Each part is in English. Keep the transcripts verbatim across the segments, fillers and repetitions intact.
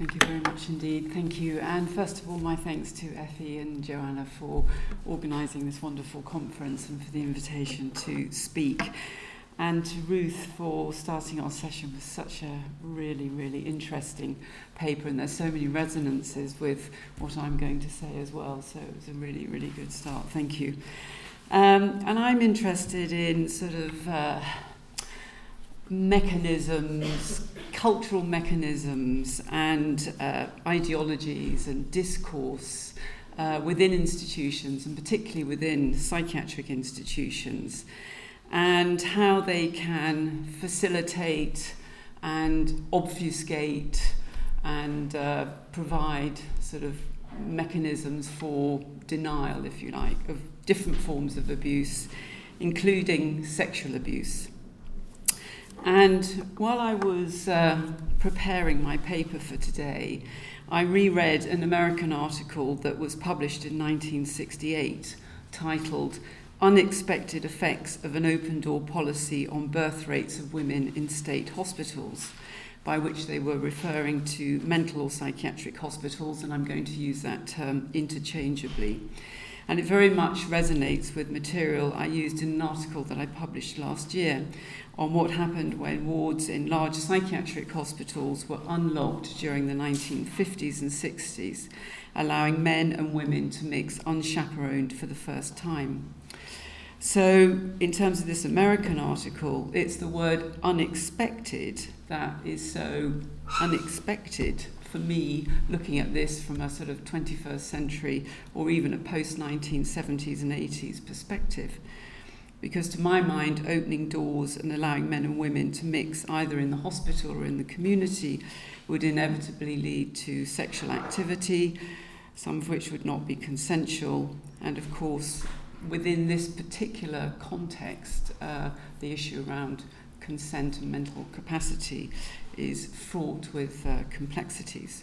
Thank you very much indeed. Thank you. And first of all, my thanks to Effie and Joanna for organising this wonderful conference and for the invitation to speak. And to Ruth for starting our session with such a really, really interesting paper. And there's so many resonances with what I'm going to say as well. So it was a really, really good start. Thank you. Um, and I'm interested in sort of uh, mechanisms, cultural mechanisms and uh, ideologies and discourse uh, within institutions, and particularly within psychiatric institutions, and how they can facilitate and obfuscate and uh, provide sort of mechanisms for denial, if you like, of different forms of abuse, including sexual abuse. And while I was uh, preparing my paper for today, I reread an American article that was published in nineteen sixty-eight titled Unexpected Effects of an Open Door Policy on Birth Rates of Women in State Hospitals, by which they were referring to mental or psychiatric hospitals, and I'm going to use that term interchangeably. And it very much resonates with material I used in an article that I published last year on what happened when wards in large psychiatric hospitals were unlocked during the nineteen fifties and sixties, allowing men and women to mix unchaperoned for the first time. So in terms of this American article, it's the word unexpected that is so unexpected for me, looking at this from a sort of twenty-first century or even a post-nineteen seventies and eighties perspective. Because to my mind, opening doors and allowing men and women to mix either in the hospital or in the community would inevitably lead to sexual activity, some of which would not be consensual, and of course, within this particular context, uh, the issue around consent and mental capacity is fraught with uh, complexities.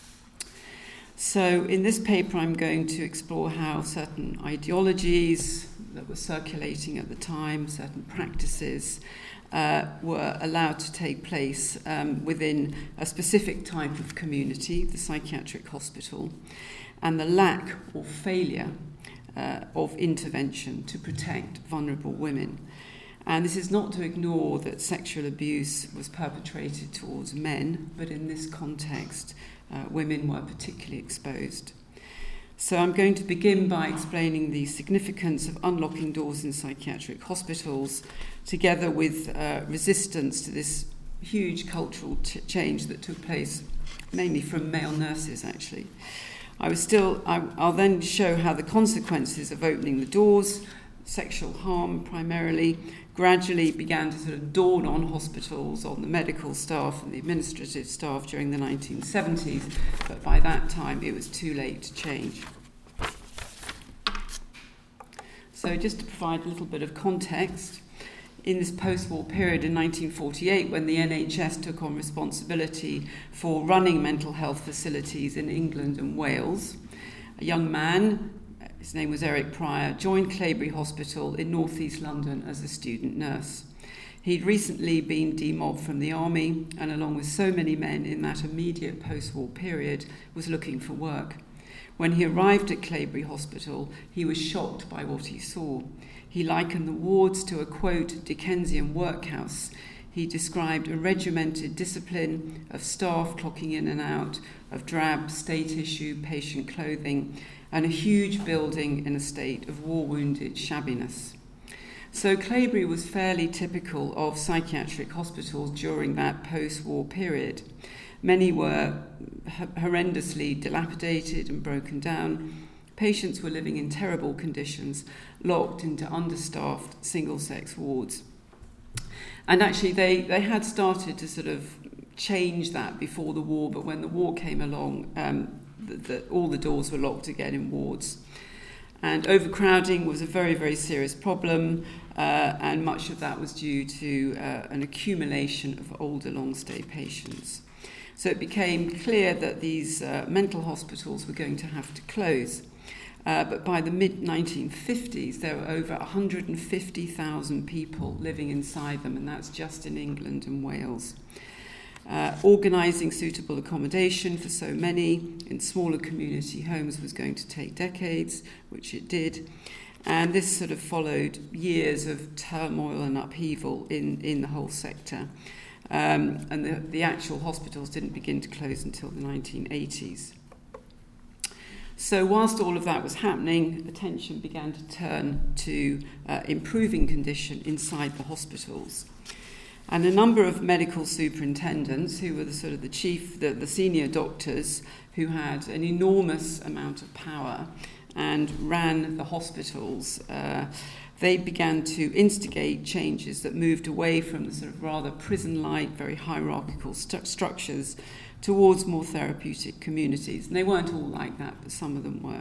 So in this paper, I'm going to explore how certain ideologies that were circulating at the time, certain practices, uh, were allowed to take place um, within a specific type of community, the psychiatric hospital, and the lack or failure uh, of intervention to protect vulnerable women. And this is not to ignore that sexual abuse was perpetrated towards men, but in this context, uh, women were particularly exposed. So I'm going to begin by explaining the significance of unlocking doors in psychiatric hospitals, together with uh, resistance to this huge cultural t- change that took place, mainly from male nurses, actually. I was still, I, I'll then show how the consequences of opening the doors, sexual harm primarily, gradually began to sort of dawn on hospitals, on the medical staff and the administrative staff during the nineteen seventies, but by that time it was too late to change. So just to provide a little bit of context, in this post-war period in nineteen forty-eight, when the N H S took on responsibility for running mental health facilities in England and Wales, a young man, his name was Eric Pryor, joined Claybury Hospital in northeast London as a student nurse. He'd recently been demobbed from the army and, along with so many men in that immediate post-war period, was looking for work. When he arrived at Claybury Hospital, he was shocked by what he saw. He likened the wards to a, quote, Dickensian workhouse. He described a regimented discipline of staff clocking in and out, of drab state-issue patient clothing, and a huge building in a state of war-wounded shabbiness. So Claybury was fairly typical of psychiatric hospitals during that post-war period. Many were horrendously dilapidated and broken down. Patients were living in terrible conditions, locked into understaffed single-sex wards. And actually they, they had started to sort of change that before the war, but when the war came along, um, the, the, all the doors were locked again in wards. And overcrowding was a very, very serious problem, uh, and much of that was due to uh, an accumulation of older long-stay patients. So it became clear that these uh, mental hospitals were going to have to close. Uh, but by the mid nineteen fifties, there were over one hundred fifty thousand people living inside them, and that's just in England and Wales. Uh, organising suitable accommodation for so many in smaller community homes was going to take decades, which it did. And this sort of followed years of turmoil and upheaval in, in the whole sector. Um, and the, the actual hospitals didn't begin to close until the nineteen eighties. So whilst all of that was happening, attention began to turn to uh, improving condition inside the hospitals. And a number of medical superintendents, who were the sort of the chief, the, the senior doctors, who had an enormous amount of power and ran the hospitals, uh, they began to instigate changes that moved away from the sort of rather prison-like, very hierarchical stu- structures towards more therapeutic communities. And they weren't all like that, but some of them were.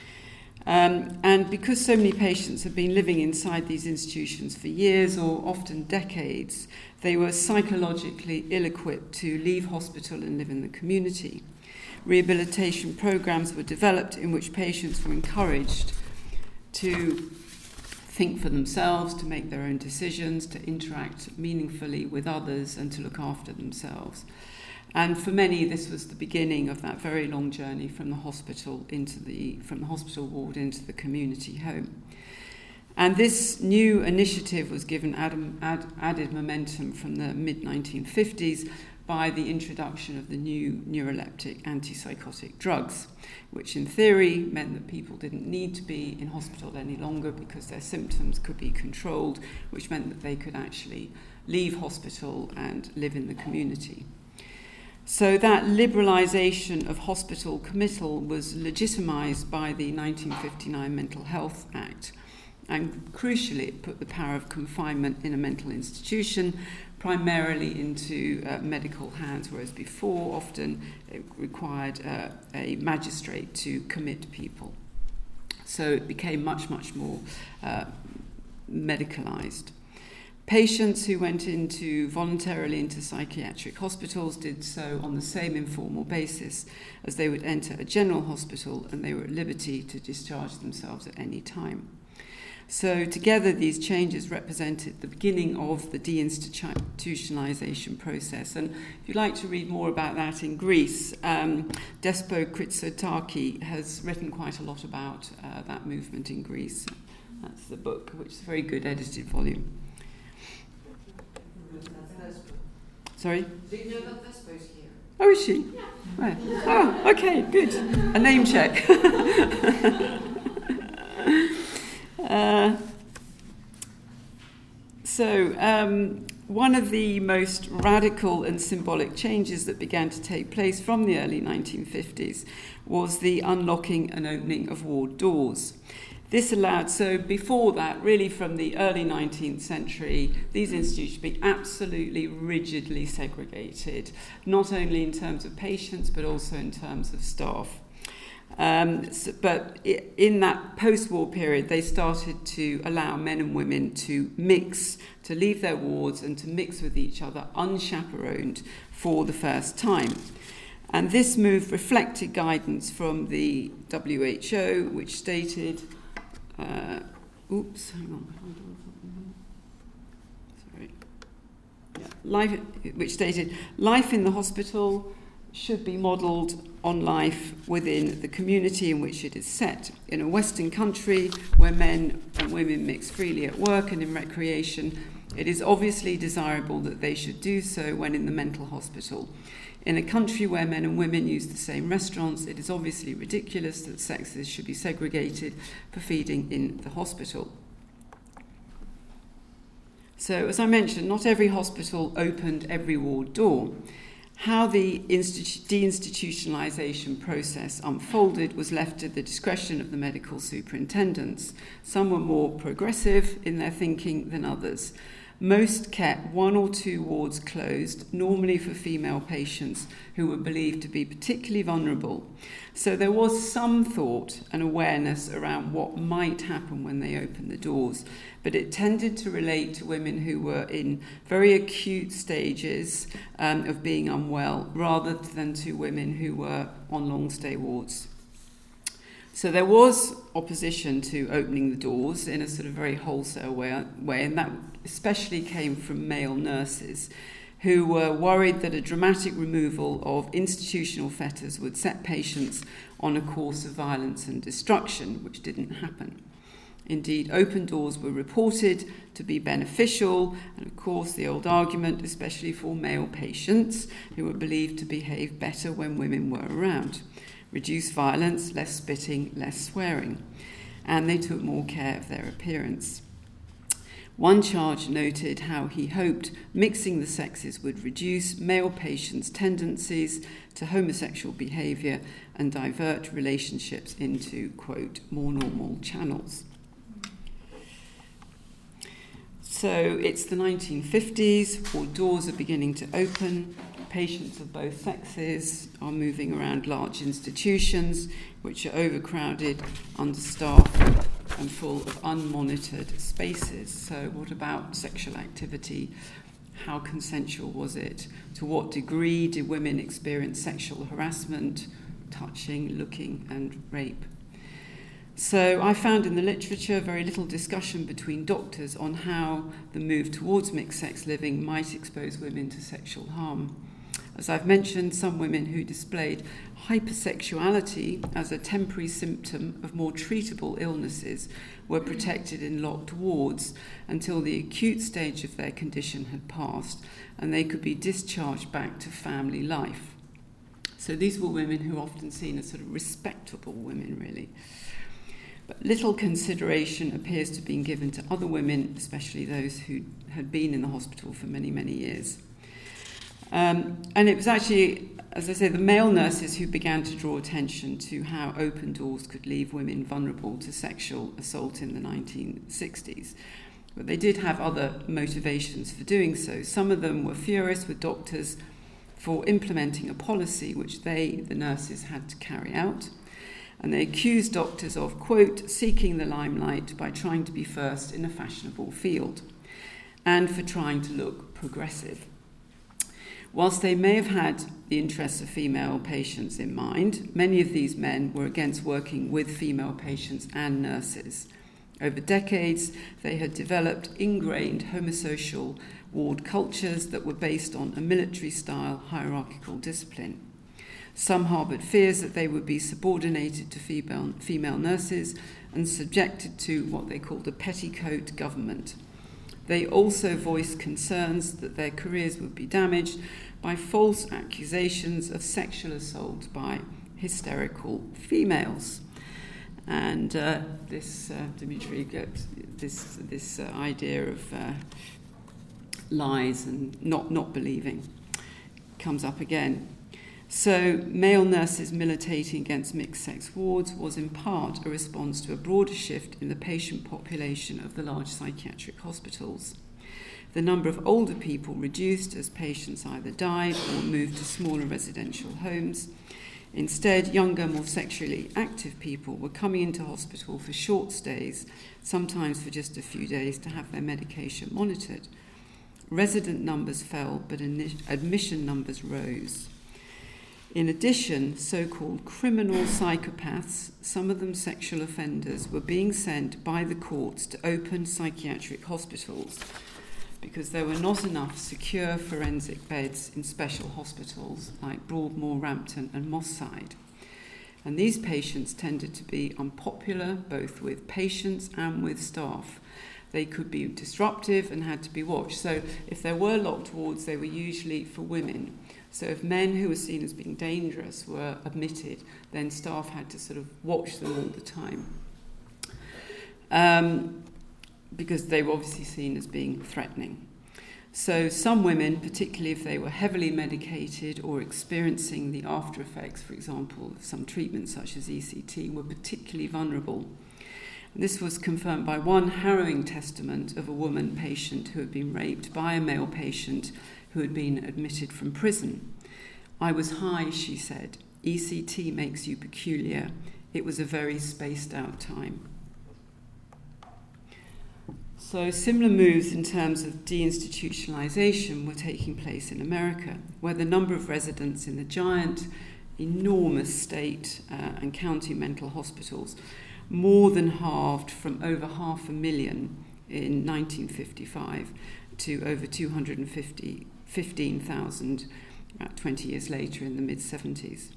Um, and because so many patients have been living inside these institutions for years or often decades, they were psychologically ill-equipped to leave hospital and live in the community. Rehabilitation programs were developed in which patients were encouraged to think for themselves, to make their own decisions, to interact meaningfully with others, and to look after themselves. And for many, this was the beginning of that very long journey from the hospital into the from the hospital ward into the community home. And this new initiative was given add, add, added momentum from the mid nineteen fifties by the introduction of the new neuroleptic antipsychotic drugs, which in theory meant that people didn't need to be in hospital any longer because their symptoms could be controlled, which meant that they could actually leave hospital and live in the community. So that liberalisation of hospital committal was legitimised by the nineteen fifty-nine Mental Health Act. And crucially, it put the power of confinement in a mental institution primarily into uh, medical hands, whereas before often it required uh, a magistrate to commit people. So it became much, much more uh, medicalised. Patients who went into voluntarily into psychiatric hospitals did so on the same informal basis as they would enter a general hospital, and they were at liberty to discharge themselves at any time. So together these changes represented the beginning of the deinstitutionalization process. And if you'd like to read more about that in Greece, um, Despo Kritsotakis has written quite a lot about uh, that movement in Greece. That's the book, which is a very good edited volume. Sorry? Do you know that Vespo's here? Oh, is she? Yeah. Right. Oh, okay, good. A name check. uh, so, um, one of the most radical and symbolic changes that began to take place from the early nineteen fifties was the unlocking and opening of ward doors. This allowed, so before that, really from the early nineteenth century, these institutions be absolutely rigidly segregated, not only in terms of patients, but also in terms of staff. Um, so, but in that post-war period, they started to allow men and women to mix, to leave their wards and to mix with each other unchaperoned for the first time. And this move reflected guidance from the W H O, which stated... Uh, oops, hang on. Sorry. Yeah. Life, which stated, life in the hospital should be modelled on life within the community in which it is set. In a Western country where men and women mix freely at work and in recreation, it is obviously desirable that they should do so when in the mental hospital. In a country where men and women use the same restaurants, it is obviously ridiculous that sexes should be segregated for feeding in the hospital. So, as I mentioned, not every hospital opened every ward door. How the institu- deinstitutionalization process unfolded was left to the discretion of the medical superintendents. Some were more progressive in their thinking than others. Most kept one or two wards closed, normally for female patients who were believed to be particularly vulnerable. So there was some thought and awareness around what might happen when they opened the doors, but it tended to relate to women who were in very acute stages um, of being unwell, rather than to women who were on long-stay wards. So there was opposition to opening the doors in a sort of very wholesale way, way, and that especially came from male nurses who were worried that a dramatic removal of institutional fetters would set patients on a course of violence and destruction, which didn't happen. Indeed, open doors were reported to be beneficial, and of course the old argument, especially for male patients, who were believed to behave better when women were around. Reduced violence, less spitting, less swearing. And they took more care of their appearance. One charge noted how he hoped mixing the sexes would reduce male patients' tendencies to homosexual behaviour and divert relationships into, quote, more normal channels. So it's the nineteen fifties, all doors are beginning to open, patients of both sexes are moving around large institutions which are overcrowded, understaffed and full of unmonitored spaces. So what about sexual activity? How consensual was it? To what degree did women experience sexual harassment, touching, looking and rape? So I found in the literature very little discussion between doctors on how the move towards mixed-sex living might expose women to sexual harm. As I've mentioned, some women who displayed hypersexuality as a temporary symptom of more treatable illnesses were protected in locked wards until the acute stage of their condition had passed and they could be discharged back to family life. So these were women who are often seen as sort of respectable women, really. But little consideration appears to have been given to other women, especially those who had been in the hospital for many, many years. Um, and it was actually, as I say, the male nurses who began to draw attention to how open doors could leave women vulnerable to sexual assault in the nineteen sixties. But they did have other motivations for doing so. Some of them were furious with doctors for implementing a policy which they, the nurses, had to carry out. And they accused doctors of, quote, seeking the limelight by trying to be first in a fashionable field, and for trying to look progressive. Whilst they may have had the interests of female patients in mind, many of these men were against working with female patients and nurses. Over decades, they had developed ingrained homosocial ward cultures that were based on a military-style hierarchical discipline. Some harboured fears that they would be subordinated to female, female nurses and subjected to what they called a petticoat government. They also voiced concerns that their careers would be damaged by false accusations of sexual assault by hysterical females. And uh, this, uh, Dimitri, this, this uh, idea of uh, lies and not, not believing comes up again. So male nurses militating against mixed-sex wards was in part a response to a broader shift in the patient population of the large psychiatric hospitals. The number of older people reduced as patients either died or moved to smaller residential homes. Instead, younger, more sexually active people were coming into hospital for short stays, sometimes for just a few days, to have their medication monitored. Resident numbers fell, but admission numbers rose. In addition, so-called criminal psychopaths, some of them sexual offenders, were being sent by the courts to open psychiatric hospitals because there were not enough secure forensic beds in special hospitals like Broadmoor, Rampton and Moss Side. And these patients tended to be unpopular both with patients and with staff. They could be disruptive and had to be watched. So if there were locked wards, they were usually for women. So if men who were seen as being dangerous were admitted, then staff had to sort of watch them all the time. Um, because they were obviously seen as being threatening. So some women, particularly if they were heavily medicated or experiencing the after effects, for example, of some treatments such as E C T, were particularly vulnerable. This was confirmed by one harrowing testament of a woman patient who had been raped by a male patient who had been admitted from prison. I was high, she said. E C T makes you peculiar. It was a very spaced out time. So similar moves in terms of deinstitutionalization were taking place in America, where the number of residents in the giant, enormous state uh, and county mental hospitals more than halved from over half a million in nineteen fifty-five to over two hundred fifteen thousand about twenty years later in the mid-seventies.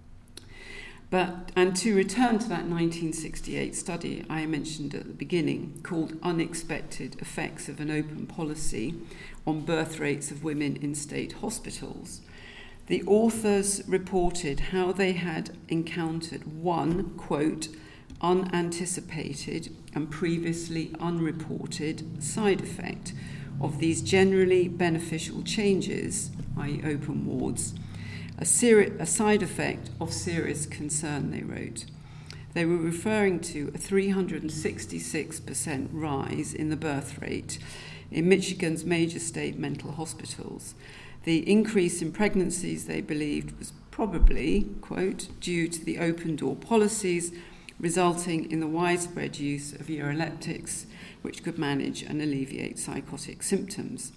But, and to return to that nineteen sixty-eight study I mentioned at the beginning, called Unexpected Effects of an Open Policy on Birth Rates of Women in State Hospitals, the authors reported how they had encountered one, quote, unanticipated and previously unreported side effect of these generally beneficial changes, that is open wards, a, seri- a side effect of serious concern, they wrote. They were referring to a three hundred sixty-six percent rise in the birth rate in Michigan's major state mental hospitals. The increase in pregnancies, they believed, was probably, quote, due to the open door policies resulting in the widespread use of neuroleptics, which could manage and alleviate psychotic symptoms.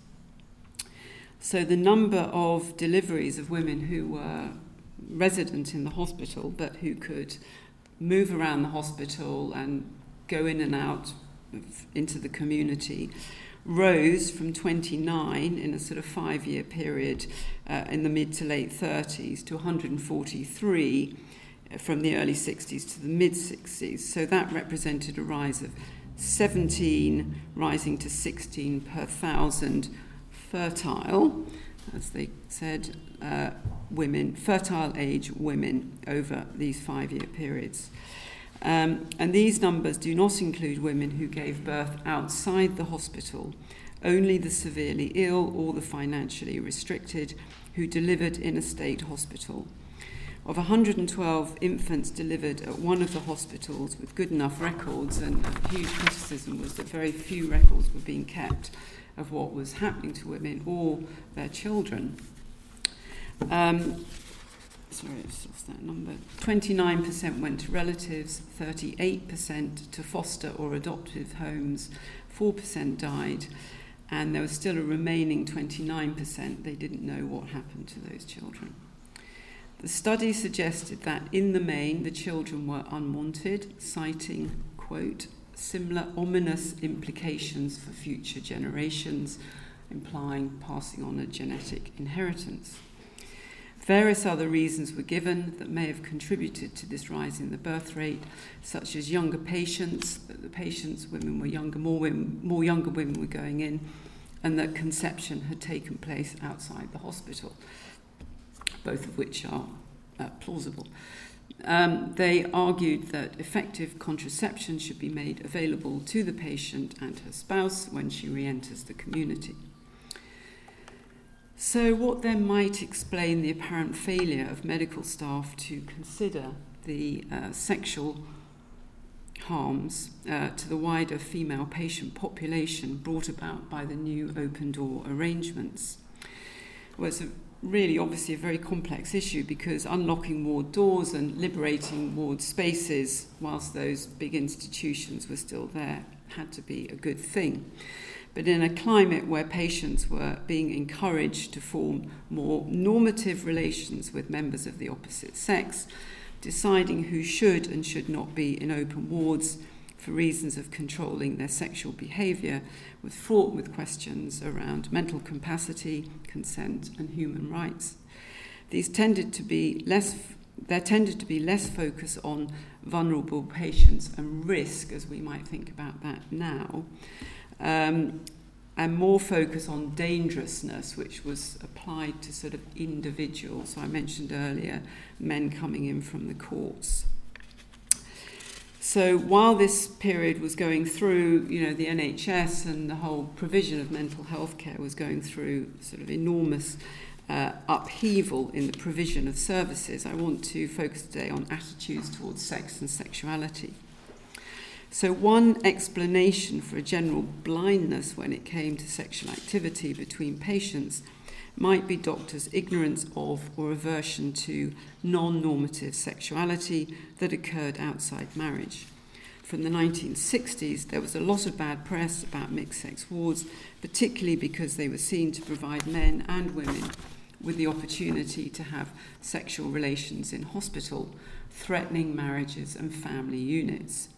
So the number of deliveries of women who were resident in the hospital but who could move around the hospital and go in and out of, into the community rose from twenty-nine in a sort of five-year period uh, in the mid to late thirties to one hundred forty-three from the early sixties to the mid-sixties. So that represented a rise of seventeen rising to sixteen per thousand fertile, as they said, uh, women, fertile age women over these five-year periods. Um, and these numbers do not include women who gave birth outside the hospital, only the severely ill or the financially restricted who delivered in a state hospital. Of one hundred twelve infants delivered at one of the hospitals with good enough records, and a huge criticism was that very few records were being kept of what was happening to women or their children. Um, sorry, I just lost that number. twenty-nine percent went to relatives, thirty-eight percent to foster or adoptive homes, four percent died, and there was still a remaining twenty-nine percent. They didn't know what happened to those children. The study suggested that in the main the children were unwanted, citing, quote, similar ominous implications for future generations, implying passing on a genetic inheritance. Various other reasons were given that may have contributed to this rise in the birth rate, such as younger patients, that the patients, women were younger, more women, more younger women were going in, and that conception had taken place outside the hospital, both of which are uh, plausible. Um, they argued that effective contraception should be made available to the patient and her spouse when she re-enters the community. So what then might explain the apparent failure of medical staff to consider the uh, sexual harms uh, to the wider female patient population brought about by the new open-door arrangements? Well, it's a really obviously a very complex issue, because unlocking ward doors and liberating ward spaces whilst those big institutions were still there had to be a good thing. But in a climate where patients were being encouraged to form more normative relations with members of the opposite sex, deciding who should and should not be in open wards for reasons of controlling their sexual behaviour was fraught with questions around mental capacity, consent and human rights. These tended to be less, there tended to be less focus on vulnerable patients and risk, as we might think about that now, um, and more focus on dangerousness, which was applied to sort of individuals. So I mentioned earlier men coming in from the courts. So while this period was going through, you know, the N H S and the whole provision of mental health care was going through sort of enormous uh, upheaval in the provision of services, I want to focus today on attitudes towards sex and sexuality. So one explanation for a general blindness when it came to sexual activity between patients might be doctors' ignorance of or aversion to non-normative sexuality that occurred outside marriage. From the nineteen sixties, there was a lot of bad press about mixed-sex wards, particularly because they were seen to provide men and women with the opportunity to have sexual relations in hospital, threatening marriages and family units.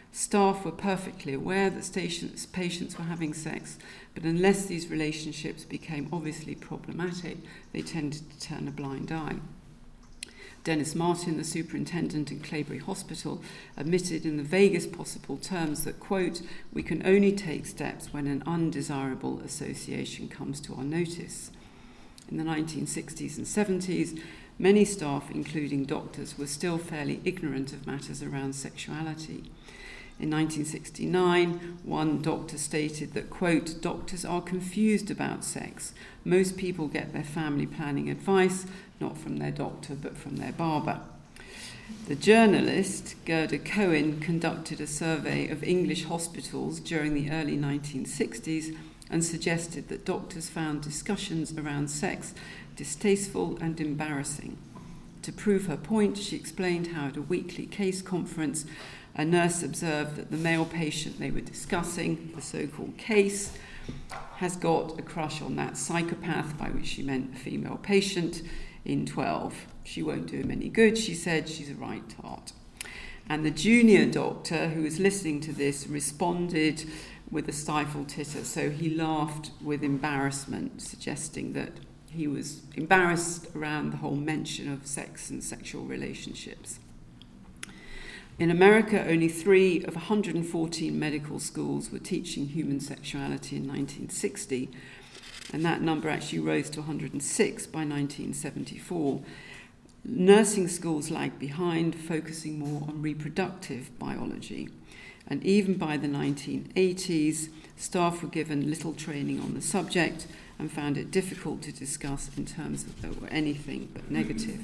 Staff were perfectly aware that patients, patients were having sex, but unless these relationships became obviously problematic, they tended to turn a blind eye. Dennis Martin, the superintendent in Claybury Hospital, admitted in the vaguest possible terms that, quote, "we can only take steps when an undesirable association comes to our notice." In the nineteen sixties and seventies, many staff, including doctors, were still fairly ignorant of matters around sexuality. In nineteen sixty-nine, one doctor stated that, quote, "doctors are confused about sex. Most people get their family planning advice not from their doctor but from their barber." The journalist Gerda Cohen conducted a survey of English hospitals during the early nineteen sixties and suggested that doctors found discussions around sex distasteful and embarrassing. To prove her point, she explained how at a weekly case conference, a nurse observed that the male patient they were discussing, the so-called case, has got a crush on that psychopath, by which she meant a female patient, in twelve. She won't do him any good, she said, she's a right tart. And the junior doctor, who was listening to this, responded with a stifled titter, so he laughed with embarrassment, suggesting that he was embarrassed around the whole mention of sex and sexual relationships. In America, only three of one hundred fourteen medical schools were teaching human sexuality in nineteen sixty, and that number actually rose to one hundred six by nineteen seventy-four. Nursing schools lagged behind, focusing more on reproductive biology. And even by the nineteen eighties, staff were given little training on the subject and found it difficult to discuss in terms of that were anything but negative.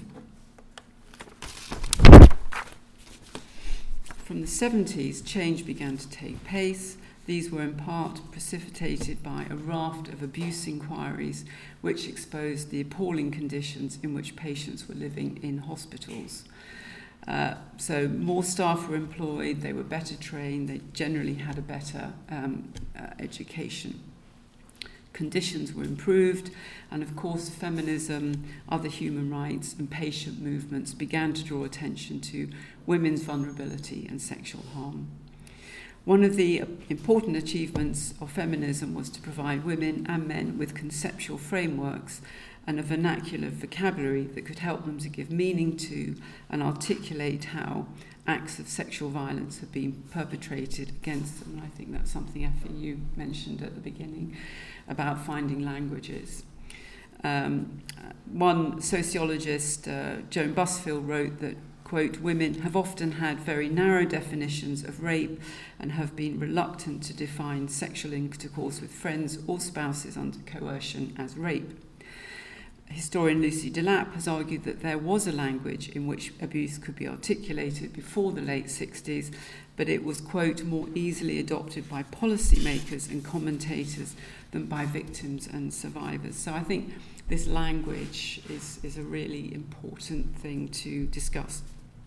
From the seventies, change began to take pace. These were in part precipitated by a raft of abuse inquiries which exposed the appalling conditions in which patients were living in hospitals. Uh, so more staff were employed, they were better trained, they generally had a better um, uh, education. Conditions were improved, and of course feminism, other human rights and patient movements began to draw attention to women's vulnerability and sexual harm. One of the important achievements of feminism was to provide women and men with conceptual frameworks and a vernacular vocabulary that could help them to give meaning to and articulate how acts of sexual violence have been perpetrated against them. And I think that's something, Effie, you mentioned at the beginning about finding languages. Um, one sociologist, uh, Joan Busfield, wrote that, quote, "women have often had very narrow definitions of rape and have been reluctant to define sexual intercourse with friends or spouses under coercion as rape." Historian Lucy Delap has argued that there was a language in which abuse could be articulated before the late sixties, but it was, quote, "more easily adopted by policymakers and commentators than by victims and survivors." So I think this language is, is a really important thing to discuss.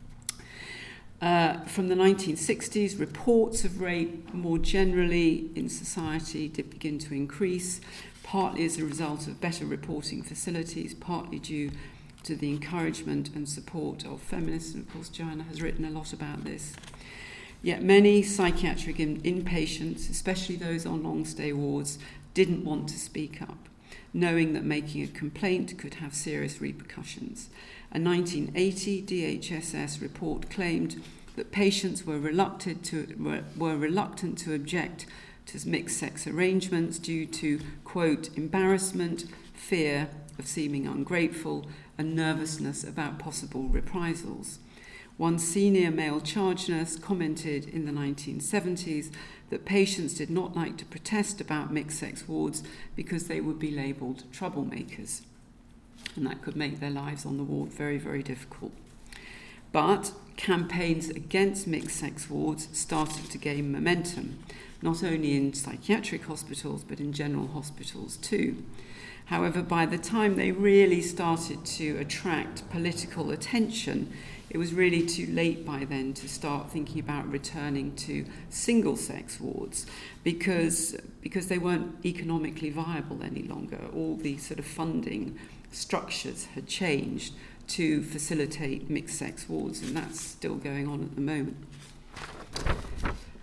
Uh, from the nineteen sixties, reports of rape more generally in society did begin to increase, partly as a result of better reporting facilities, partly due to the encouragement and support of feminists. And of course, Joanna has written a lot about this. Yet many psychiatric in- inpatients, especially those on long-stay wards, didn't want to speak up, knowing that making a complaint could have serious repercussions. A nineteen eighty D H S S report claimed that patients were reluctant to, were, were reluctant to object to mixed-sex arrangements due to, quote, "embarrassment, fear of seeming ungrateful, and nervousness about possible reprisals." One senior male charge nurse commented in the nineteen seventies that patients did not like to protest about mixed-sex wards because they would be labelled troublemakers, and that could make their lives on the ward very, very difficult. But campaigns against mixed-sex wards started to gain momentum, not only in psychiatric hospitals, but in general hospitals too. However, by the time they really started to attract political attention, it was really too late by then to start thinking about returning to single-sex wards because, because they weren't economically viable any longer. All the sort of funding structures had changed to facilitate mixed-sex wards, and that's still going on at the moment.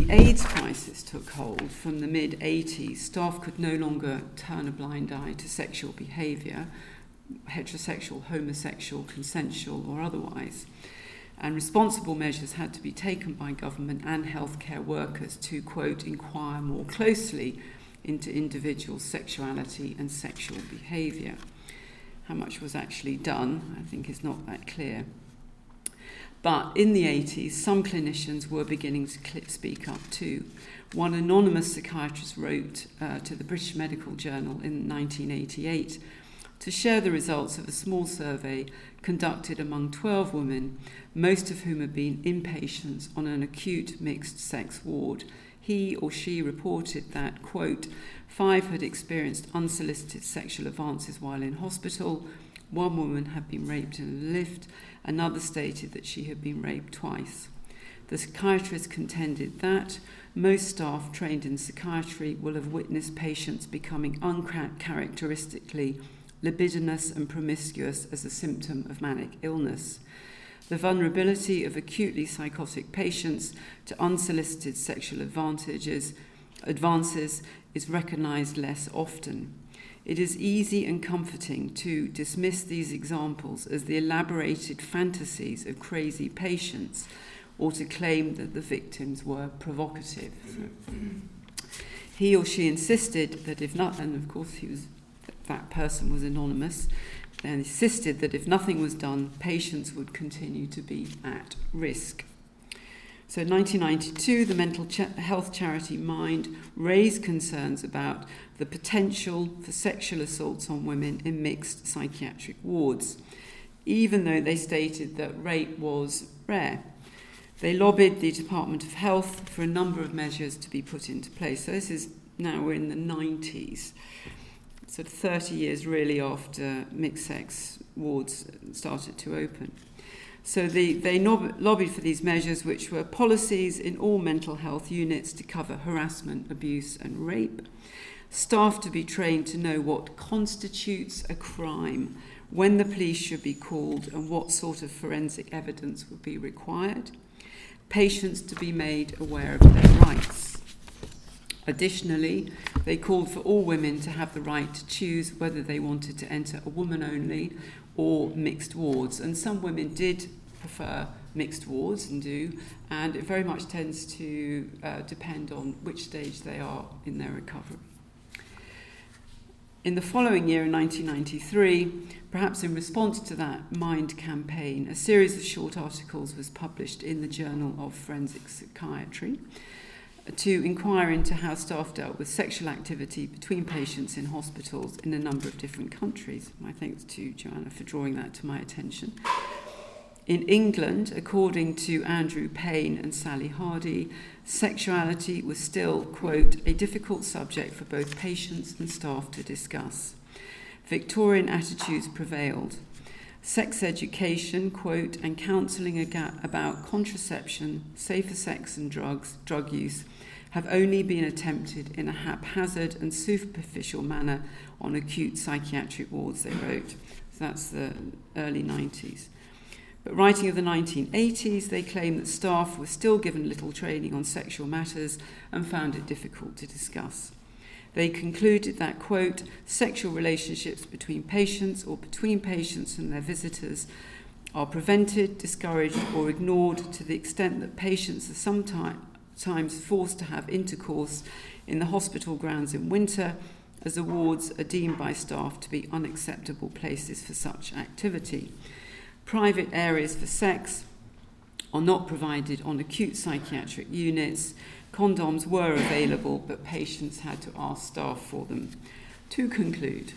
the AIDS crisis took hold from the mid-eighties, staff could no longer turn a blind eye to sexual behaviour, heterosexual, homosexual, consensual or otherwise. And responsible measures had to be taken by government and healthcare workers to, quote, inquire more closely into individuals' sexuality and sexual behaviour. How much was actually done, I think, is not that clear. But in the eighties, some clinicians were beginning to speak up too. One anonymous psychiatrist wrote uh, to the British Medical Journal in nineteen eighty-eight to share the results of a small survey conducted among twelve women, most of whom had been inpatients on an acute mixed-sex ward. He or she reported that, quote, five had experienced unsolicited sexual advances while in hospital, one woman had been raped in a lift, another stated that she had been raped twice. The psychiatrist contended that most staff trained in psychiatry will have witnessed patients becoming uncharacteristically libidinous and promiscuous as a symptom of manic illness. The vulnerability of acutely psychotic patients to unsolicited sexual advantages, advances is recognised less often. It is easy and comforting to dismiss these examples as the elaborated fantasies of crazy patients or to claim that the victims were provocative. He or she insisted that if not, and of course he was, that person was anonymous, and insisted that if nothing was done, patients would continue to be at risk. So in nineteen ninety-two, the mental cha- health charity Mind raised concerns about the potential for sexual assaults on women in mixed psychiatric wards, even though they stated that rape was rare. They lobbied the Department of Health for a number of measures to be put into place. So this is now, we're in the nineties, sort of thirty years really after mixed-sex wards started to open. So the, they nob- lobbied for these measures, which were policies in all mental health units to cover harassment, abuse and rape, staff to be trained to know what constitutes a crime, when the police should be called and what sort of forensic evidence would be required, patients to be made aware of their rights. Additionally, they called for all women to have the right to choose whether they wanted to enter a woman-only or mixed wards. And some women did prefer mixed wards and do, and it very much tends to uh, depend on which stage they are in their recovery. In the following year, in nineteen ninety-three, perhaps in response to that Mind campaign, a series of short articles was published in the Journal of Forensic Psychiatry to inquire into how staff dealt with sexual activity between patients in hospitals in a number of different countries. My thanks to Joanna for drawing that to my attention. In England, according to Andrew Payne and Sally Hardy, sexuality was still, quote, a difficult subject for both patients and staff to discuss. Victorian attitudes prevailed. Sex education, quote, and counselling about contraception, safer sex and drugs, drug use, have only been attempted in a haphazard and superficial manner on acute psychiatric wards, they wrote. So that's the early nineties. But writing of the nineteen eighties, they claim that staff were still given little training on sexual matters and found it difficult to discuss. They concluded that, quote, sexual relationships between patients or between patients and their visitors are prevented, discouraged, or ignored to the extent that patients are sometimes forced to have intercourse in the hospital grounds in winter, as the wards are deemed by staff to be unacceptable places for such activity. Private areas for sex are not provided on acute psychiatric units. Condoms were available, but patients had to ask staff for them. To conclude,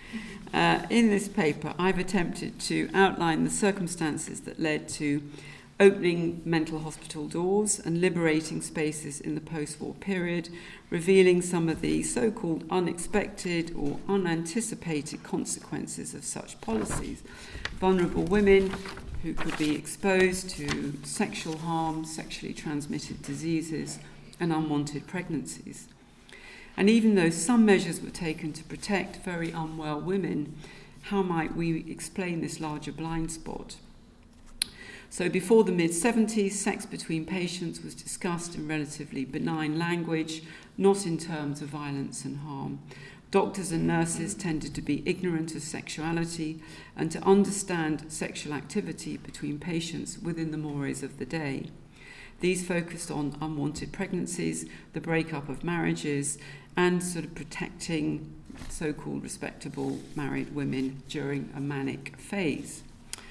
uh, in this paper, I've attempted to outline the circumstances that led to opening mental hospital doors and liberating spaces in the post-war period, revealing some of the so-called unexpected or unanticipated consequences of such policies. Vulnerable women who could be exposed to sexual harm, sexually transmitted diseases, and unwanted pregnancies. And even though some measures were taken to protect very unwell women, how might we explain this larger blind spot? So before the mid-seventies, sex between patients was discussed in relatively benign language, not in terms of violence and harm. Doctors and nurses tended to be ignorant of sexuality and to understand sexual activity between patients within the mores of the day. These focused on unwanted pregnancies, the breakup of marriages, and sort of protecting so-called respectable married women during a manic phase.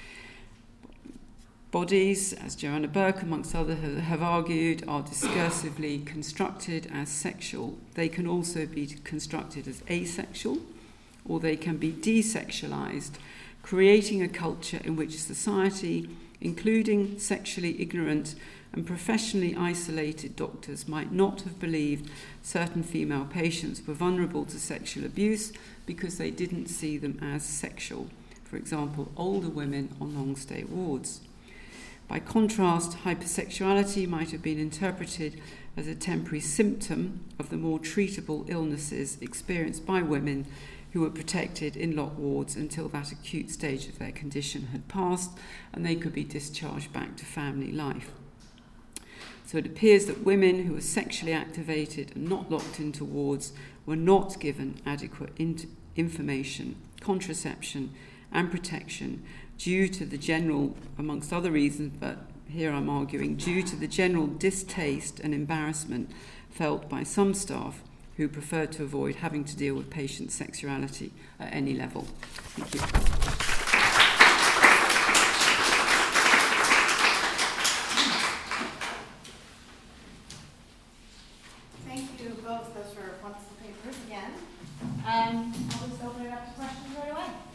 Bodies, as Joanna Burke amongst others have argued, are discursively constructed as sexual. They can also be constructed as asexual, or they can be desexualized, creating a culture in which society, including sexually ignorant and professionally isolated doctors, might not have believed certain female patients were vulnerable to sexual abuse because they didn't see them as sexual. For example, older women on long-stay wards. By contrast, hypersexuality might have been interpreted as a temporary symptom of the more treatable illnesses experienced by women who were protected in locked wards until that acute stage of their condition had passed and they could be discharged back to family life. So it appears that women who were sexually activated and not locked into wards were not given adequate in- information, contraception, and protection due to the general, amongst other reasons, but here I'm arguing, due to the general distaste and embarrassment felt by some staff who preferred to avoid having to deal with patient sexuality at any level. Thank you. Thank you both. Those were wonderful papers again. Um, I'll just open it up to questions right away.